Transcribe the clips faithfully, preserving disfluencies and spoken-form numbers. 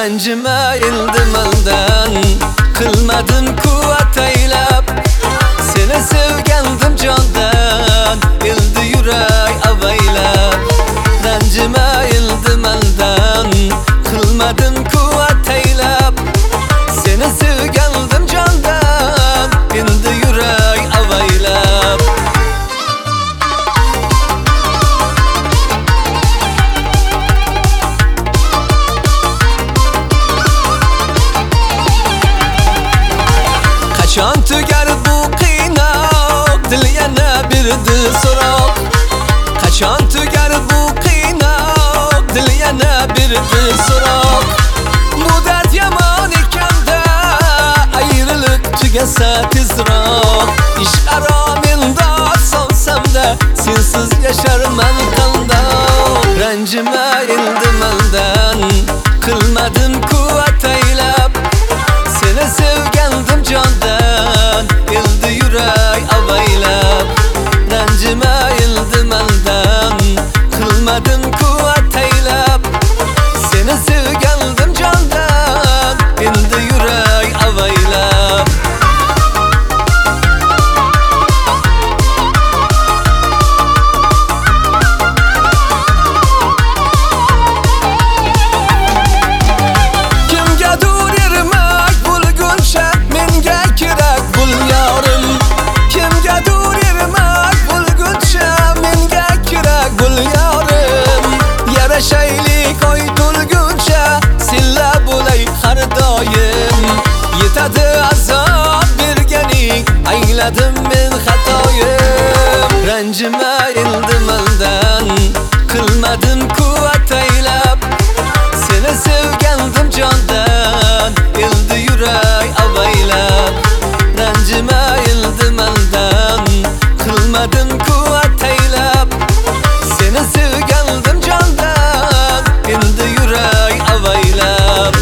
Ranjima ildim aldan, qilmadim quvvat aylab. Seni sevgandim jondan, ildi yurak avaylab. Ranjima ildim aldan, qilmadim quvvat aylab. Seni sevgandim jondan, ildi yurak avaylab. Qachon tugar bu qiynoq, dil yana berdi so'roq. Qachon tugar bu qiynoq, dil yana berdi so'roq. Bu dard yomon ekanda, ayriliq tugasa tezroq. Ishq aro menda solsam-da, sensiz yasharman qandoq. Ranjima ildim aldan, qilmadim quvvat aylab. Seni sevgandim jondan, ildi yurak avaylab. Ranjima ildim aldan, qilmadim quvvat aylab. Seni sevgandim jondan, ildi yurak avaylab. Shaylik oy to'lguncha silla bo'lay har doim. Yetadi azob berganing, angladim men xatoyim. Ranjima ildim aldan, qilmadim quvvat aylab. Seni sevgandim jondan, ildi yurak avaylab. Ranjima ildim aldan, qilmadim quvvat aylab. Seni sevgandim jondan, ildi yurak avaylab.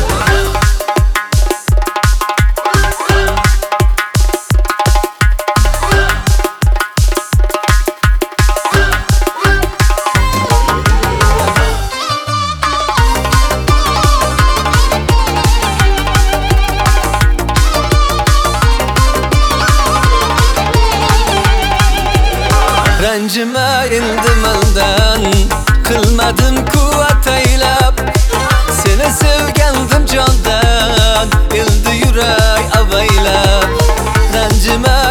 Ranjima ildim aldan, qilmadim quvvat aylab. Seni sevgandim jondan, ildi yurak avaylab. Ranjima